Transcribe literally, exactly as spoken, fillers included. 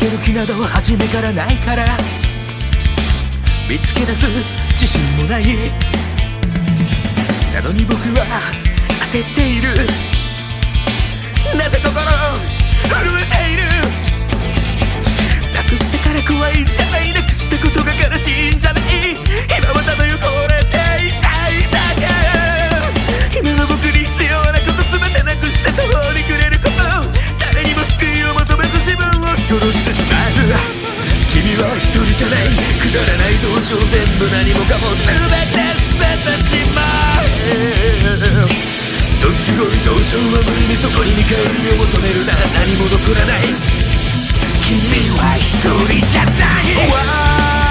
る気など初めからないから、見つけ出す自信もない。なのに僕は焦っている。なぜ心震えている。なくしてから怖いんじゃない、なくしたことが悲しいんじゃない。今はただ汚れていちゃいだけ。今の僕に必要なこと全てなくして途方に暮れること、誰にも救いを求めず自分を押し殺してしまう。君は一人じゃない、くだらない同情全部何もかも全て捨ててしまえ。どす黒い同情は無理にそこに見返りを求めるな。何も残らない、君は一人じゃない。